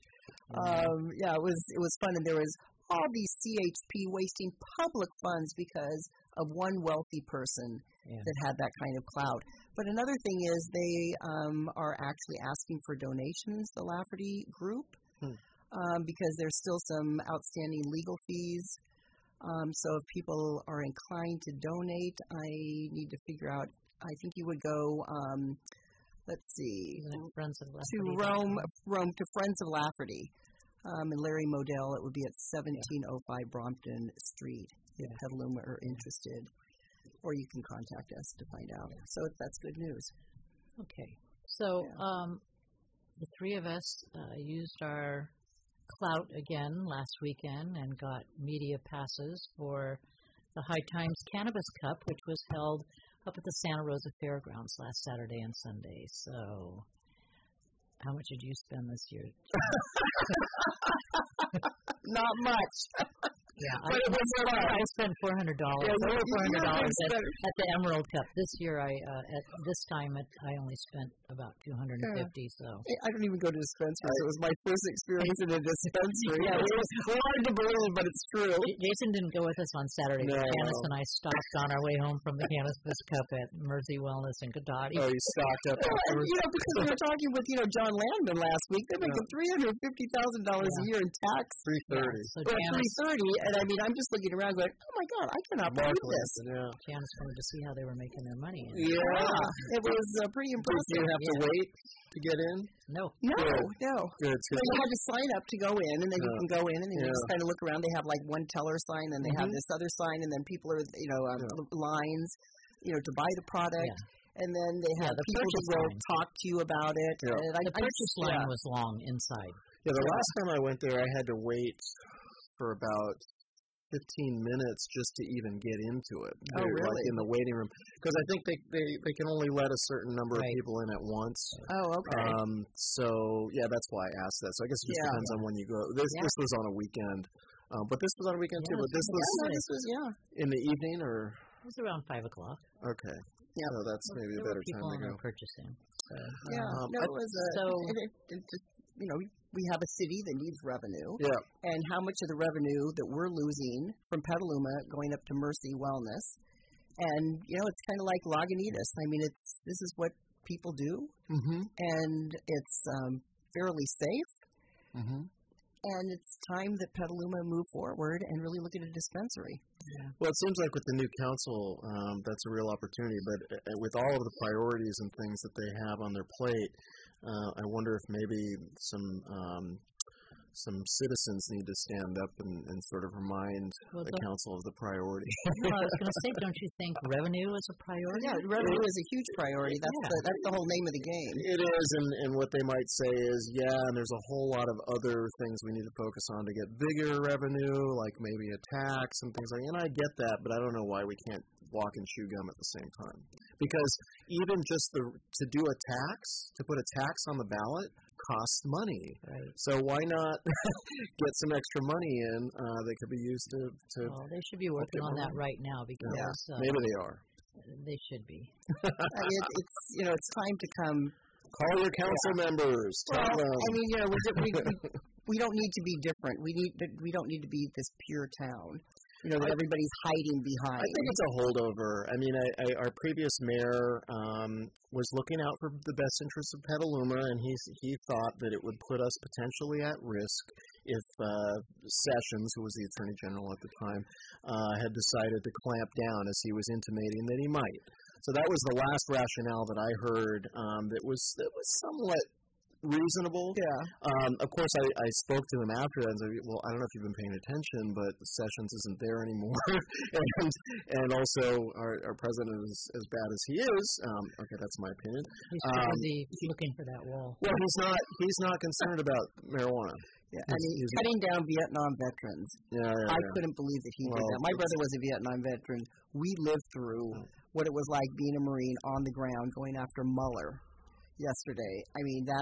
It was fun, and there was all these CHP wasting public funds because of one wealthy person that had that kind of clout. But another thing is they are actually asking for donations, the Lafferty group, because there's still some outstanding legal fees. So if people are inclined to donate, I need to figure out, I think you would go, let's see, Friends of to Rome to Friends of Lafferty. And Larry Modell, it would be at 1705 Brompton Street if Petaluma are interested. Or you can contact us to find out. So that's good news. Okay. So the three of us used our clout again last weekend and got media passes for the High Times Cannabis Cup, which was held up at the Santa Rosa Fairgrounds last Saturday and Sunday. So how much did you spend this year? Not much. Yeah, I spent $400. Over $400 at the Emerald Cup. This year, at this time, I only spent about $250. So I don't even go to dispensaries. It was my first experience in a dispensary. It was hard to believe, but it's true. Jason didn't go with us on Saturday. No. Candace and I stopped on our way home from the Cannabis Cup at Mersey Wellness in Gadati. Oh, you stocked up. Because we were talking with John Landman last week. They're making $350,000 a year in tax. $330. So $330, and I mean, I'm just looking around going, oh my God, I cannot believe this. Yeah. Janice wanted to see how they were making their money. It was pretty impressive. Did you have to wait to get in? No. Good. So you had to sign up to go in, and then you can go in, and then you just kind of look around. They have like one teller sign, and they have this other sign, and then people are, lines, to buy the product. Yeah. And then they have people who will talk to you about it. Yeah. And the purchase line was long inside. Yeah, the last time I went there, I had to wait for about 15 minutes just to even get into it. Oh, really? Like in the waiting room. Because I think they can only let a certain number of people in at once. Oh, okay. So, that's why I asked that. So I guess it just depends on when you go. This was on a weekend. But this was on a weekend too. But this was in the evening or it was around 5 o'clock. Okay. Yeah. So that's maybe a better time to go. Purchasing. So, it was we have a city that needs revenue. Yeah. And how much of the revenue that we're losing from Petaluma going up to Mercy Wellness. And, it's kind of like Lagunitas. I mean, this is what people do. Mm-hmm. And it's fairly safe. Mm-hmm. And it's time that Petaluma move forward and really look at a dispensary. Yeah. Well, it seems like with the new council, that's a real opportunity. But with all of the priorities and things that they have on their plate, I wonder if maybe some citizens need to stand up and sort of remind the council of the priority. I was going to say, don't you think revenue is a priority? Yeah, revenue is a huge priority. That's the whole name of the game. It is, and what they might say is, and there's a whole lot of other things we need to focus on to get bigger revenue, like maybe a tax and things like that. And I get that, but I don't know why we can't walk and chew gum at the same time. Because even just to do a tax, to put a tax on the ballot, costs money. Right. So why not get some extra money in that could be used to well, they should be working on that right now because maybe they are. They should be. It's time to come. Call your council members. Well, I mean, we don't need to be different. We don't need to be this pure town. That everybody's hiding behind. I think it's a holdover. I mean, our previous mayor was looking out for the best interests of Petaluma, and he thought that it would put us potentially at risk if Sessions, who was the Attorney General at the time, had decided to clamp down, as he was intimating that he might. So that was the last rationale that I heard that was somewhat reasonable. Yeah. Of course, I spoke to him after that and said, well, I don't know if you've been paying attention, but Sessions isn't there anymore. and also our president is as bad as he is. Okay, that's my opinion. He's looking for that wall. Well, he's not concerned about marijuana. Yeah, he's cutting down Vietnam veterans. I couldn't believe that he did that. My brother was a Vietnam veteran. We lived through what it was like being a Marine on the ground going after Mueller yesterday. I mean, that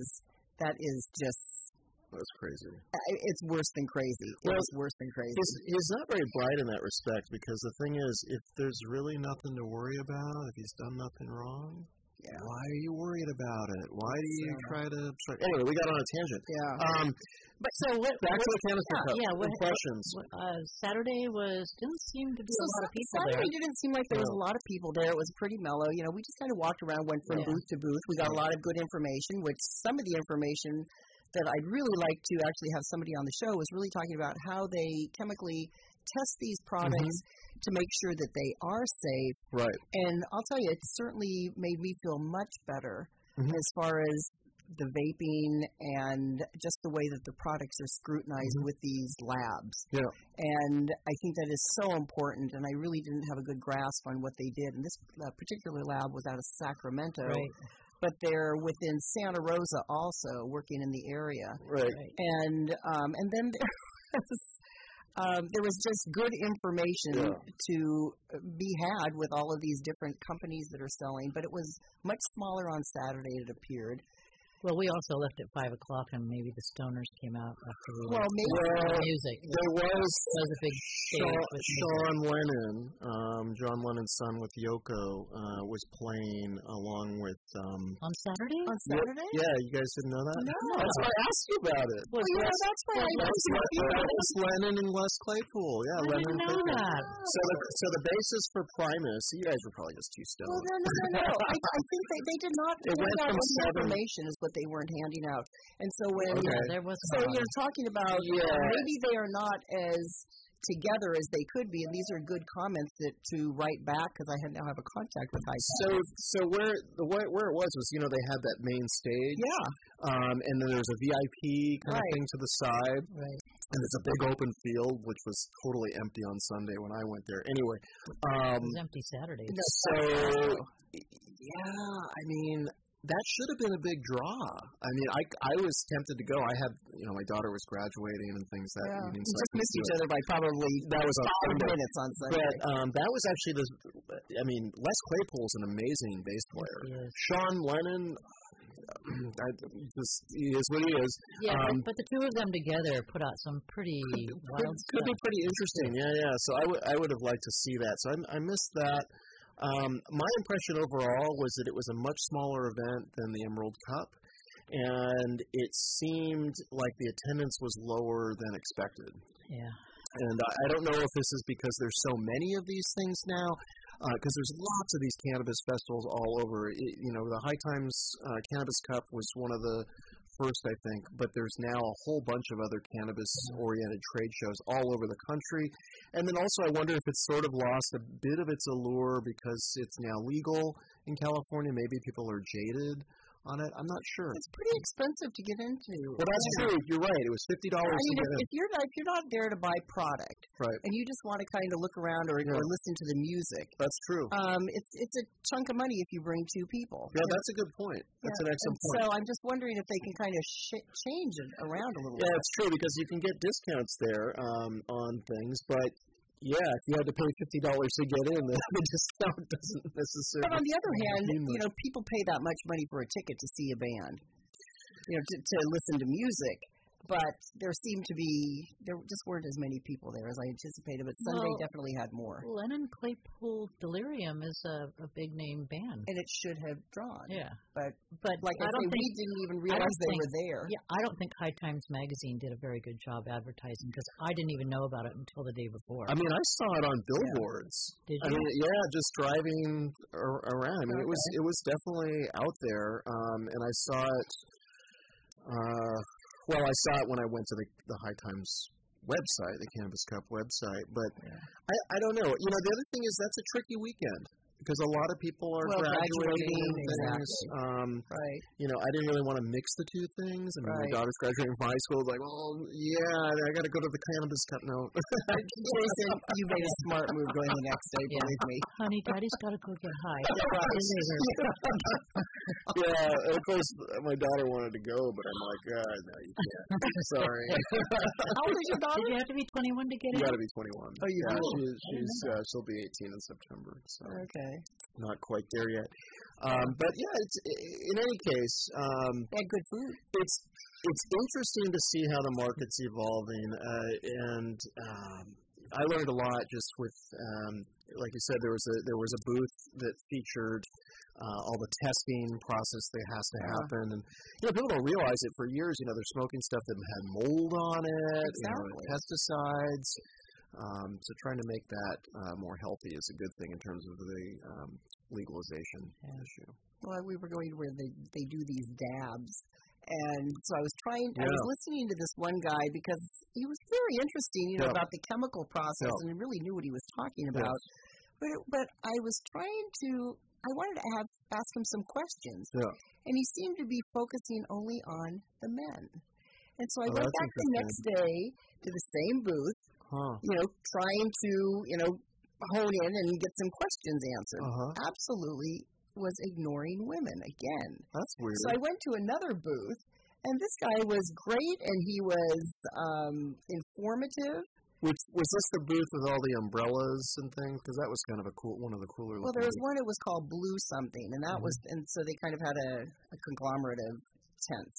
is just... That's crazy. It's worse than crazy. It's worse than crazy. He's not very bright in that respect because the thing is, if there's really nothing to worry about, if he's done nothing wrong... Yeah. Why are you worried about it? Why do you try to... Anyway, we got on a tangent. Yeah. But so what... Back to the canister cup. Yeah. Impressions. Saturday didn't seem to be a lot of people Saturday didn't seem like there was a lot of people there. It was pretty mellow. We just kind of walked around, went from booth to booth. We got a lot of good information, which some of the information that I'd really like to actually have somebody on the show was really talking about how they chemically test these products to make sure that they are safe. Right. And I'll tell you, it certainly made me feel much better as far as the vaping and just the way that the products are scrutinized with these labs. Yeah. And I think that is so important, and I really didn't have a good grasp on what they did. And this particular lab was out of Sacramento. Right. But they're within Santa Rosa also, working in the area. Right. And then there was just good information to be had with all of these different companies that are selling, but it was much smaller on Saturday, it appeared. Well, we also left at 5 o'clock, and maybe the stoners came out after we left. Well, music. There was a big Sean Lennon, John Lennon's son with Yoko, was playing along with... on Saturday? On Saturday? Yeah, you guys didn't know that? No. That's why I asked you about it. Well, that's why I asked you. It's Lennon and Les Claypool. Yeah, I Lennon didn't know that. So the basis for Primus, you guys were probably just too stoned. Well, no. I think they did not went from information is what they weren't handing out. And so when there was you're talking about maybe they are not as together as they could be, and these are good comments to write back because I now have a contact with High. So where it was they had that main stage, and then there's a VIP kind of thing to the side, right? And it's a big open field, which was totally empty on Sunday when I went there. Anyway, it was empty Saturday. So I mean. That should have been a big draw. I mean, I was tempted to go. I had, my daughter was graduating and things that evening. So just missed each other by probably that was 5 minutes on Sunday. But that was actually Les Claypool's an amazing bass player. Yes. Sean Lennon, he is what he is. Yeah, but the two of them together put out some pretty wild stuff. Could be pretty interesting. Yeah. So I would have liked to see that. So I missed that. My impression overall was that it was a much smaller event than the Emerald Cup, and it seemed like the attendance was lower than expected. Yeah. And I don't know if this is because there's so many of these things now, because there's lots of these cannabis festivals all over. The High Times Cannabis Cup was one of the first, I think, but there's now a whole bunch of other cannabis-oriented trade shows all over the country. And then also I wonder if it's sort of lost a bit of its allure because it's now legal in California. Maybe people are jaded on it. I'm not sure. It's pretty expensive to get into. Well, that's true. You're right. It was $50 to get in. If you're not there to buy product, right, and you just want to kind of look around or listen to the music, that's true. It's a chunk of money if you bring two people. Yeah, that's a good point. That's an excellent point. So I'm just wondering if they can kind of change it around a little bit. Yeah, it's true because you can get discounts there on things, but yeah, if you had to pay $50 to get in, the discount doesn't necessarily. But on the other hand, people pay that much money for a ticket to see a band, to listen to music. But there just weren't as many people there as I anticipated. But Sunday definitely had more. Lennon Claypool Delirium is a big name band, and it should have drawn. Yeah, but like I don't think we didn't even realize they were there. Yeah, I don't think High Times Magazine did a very good job advertising because I didn't even know about it until the day before. I mean, I saw it on billboards. Did you? I mean, yeah, just driving around. I mean, it was definitely out there, and I saw it. Well, I saw it when I went to the High Times website, the Cannabis Cup website. But I don't know. The other thing is that's a tricky weekend because a lot of people are graduating and things. Right. I didn't really want to mix the two things. I mean, my daughter's graduating from high school. Like, I got to go to the Cannabis Cup. No. Jason, you made a smart move going the next day, believe me. Honey, Daddy's got to go get high. Yeah, and of course, my daughter wanted to go, but I'm like, no, you can't. Sorry. How old is your daughter? Did you have to be 21 to get in? You got to be 21. Oh, you do? She'll be 18 in September. So. Okay. Not quite there yet. But yeah, it's, in any case, they had good food. It's interesting to see how the market's evolving, and I learned a lot just with, like you said, there was a booth that featured all the testing process that has to happen, and people don't realize it. For years, they're smoking stuff that had mold on it, pesticides. So trying to make that more healthy is a good thing in terms of the legalization issue. Well, we were going to where they do these dabs, and so I was listening to this one guy because he was very interesting, about the chemical process, and he really knew what he was talking about. But I wanted to ask him some questions, and he seemed to be focusing only on the men. And so I went back the next day to the same booth. Trying to, hone in and get some questions answered. Absolutely was ignoring women again. That's weird. So I went to another booth, and this guy was great, and he was informative. Was this the booth with all the umbrellas and things? Because that was kind of one of the cooler. Well, there was one. It was called Blue something, and that was, and so they kind of had a conglomerate of tents.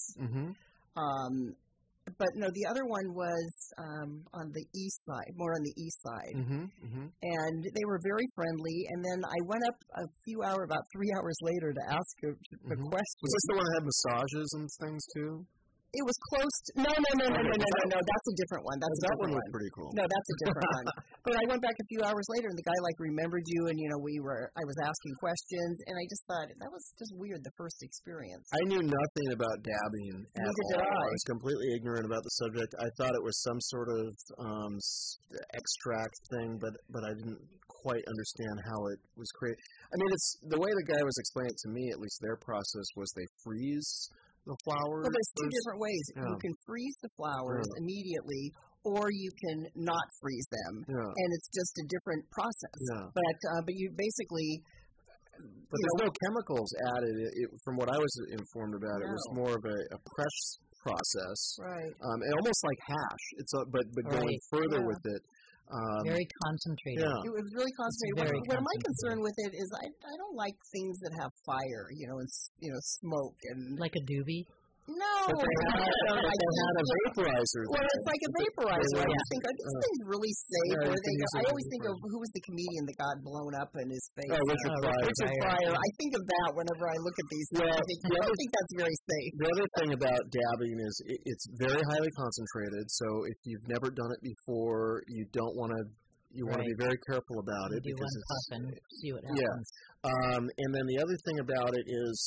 But no, the other one was on the east side, more on the east side. And they were very friendly. And then I went up about 3 hours later to ask a question. Was this the one that had massages and things too? It was close to, no, that's a different one. That one was pretty cool. No, that's a different one. But I went back a few hours later, and the guy remembered you, and I was asking questions, and I just thought that was just weird, the first experience. I knew nothing about dabbing at all. I was completely ignorant about the subject. I thought it was some sort of extract thing, but I didn't quite understand how it was created. I mean, it's the way the guy was explaining it to me, at least their process was they freeze the flowers. Well, there's two different ways. You can freeze the flowers immediately, or you can not freeze them, and it's just a different process. But you basically. But there's no chemicals added. From what I was informed about, it was more of a press process, right? And almost like hash. It's but going further with it. Very concentrated. Yeah. It was really concentrated. Very What my concentrated. concern with it is I don't like things that have fire, and smoke and Like a doobie. no. But they had a vaporizer. Well, it's like a vaporizer. I Yeah. just think, are these things really safe? Yeah, Or you can use I a always think of vaporizer. who was the comedian that got blown up in his face? Richard Pryor. Richard Pryor. I think of that whenever I look at these things. I don't think that's very safe. The other thing about dabbing is it's very highly concentrated. So if you've never done it before, you don't want to. You want to be very careful about it Do because one puff and see what yeah. happens. And then the other thing about it is,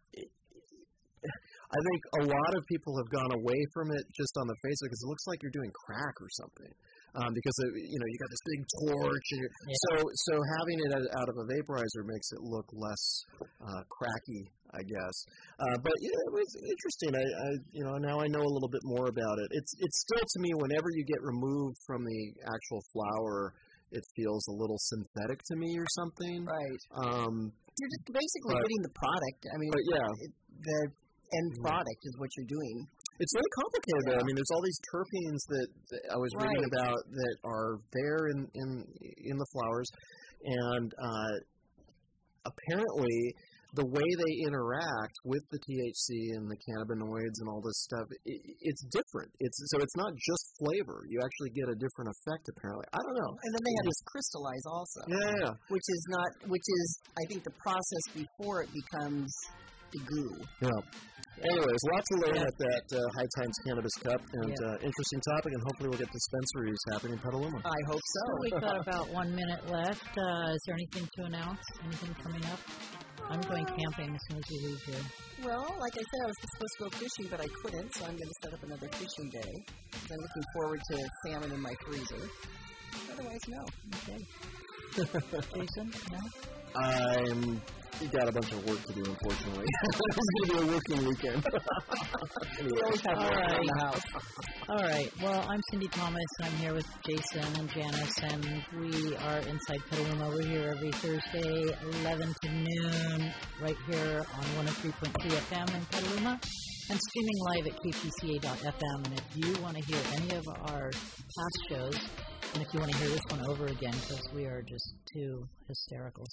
I think a lot of people have gone away from it just on the face of it because it looks like you're doing crack or something. Because you got this big torch, and so having it out of a vaporizer makes it look less cracky, I guess. But it was interesting. I now I know a little bit more about it. It's still, to me, whenever you get removed from the actual flower, it feels a little synthetic to me or something. Right. You're just basically getting the product. I mean, the end product is what you're doing. It's really complicated, though. I mean, there's all these terpenes that I was reading about that are there in the flowers, and apparently the way they interact with the THC and the cannabinoids and all this stuff, it's different. It's not just flavor. You actually get a different effect, apparently. I don't know. And then they have this crystallize also. Yeah. Which is I think the process before it becomes the goo. Yeah. Anyways, lots to learn at that High Times Cannabis Cup, and interesting topic, and hopefully we'll get dispensaries happening in Petaluma. I hope so. We've got about 1 minute left. Is there anything to announce? Anything coming up? I'm going camping as soon as we leave here. Well, like I said, I was supposed to go fishing, but I couldn't, so I'm going to set up another fishing day. I'm looking forward to salmon in my freezer. Otherwise, no. Okay. Jason, no? I'm got a bunch of work to do, unfortunately. It's going to be a working weekend. We always have work around the house. All right. Well, I'm Cindy Thomas. I'm here with Jason and Janice, and we are inside Petaluma. We're here every Thursday, 11 to noon, right here on 103.3 FM in Petaluma, and streaming live at kpca.fm. And if you want to hear any of our past shows, and if you want to hear this one over again, because we are just too hysterical,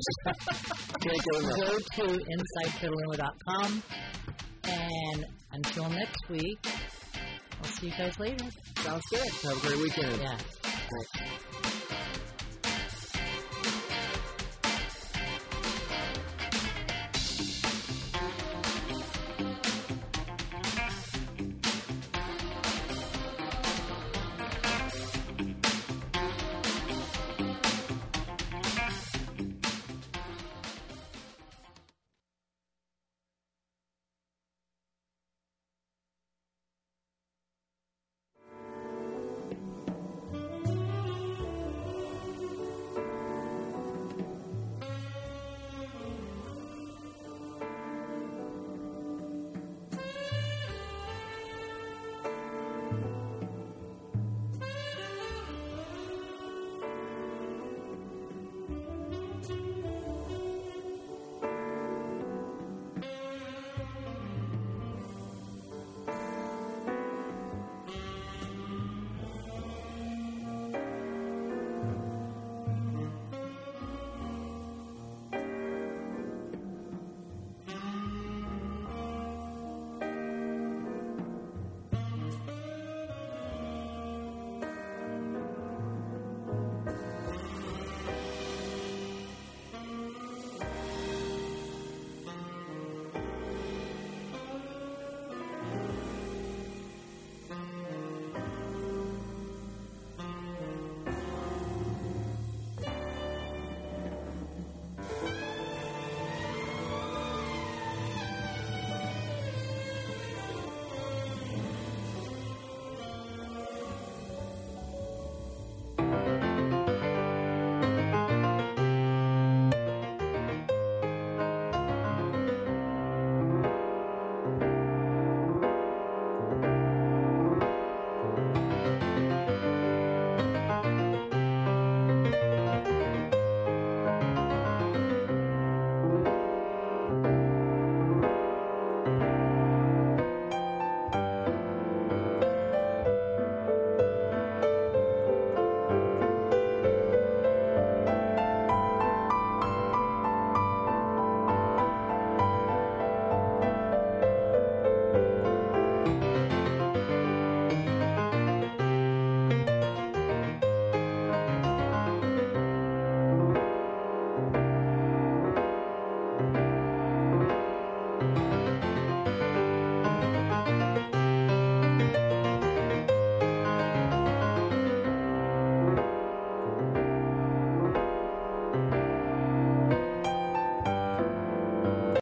go to InsidePetaluma.com. And until next week, I'll see you guys later. Sounds good. Have a great weekend. Yeah.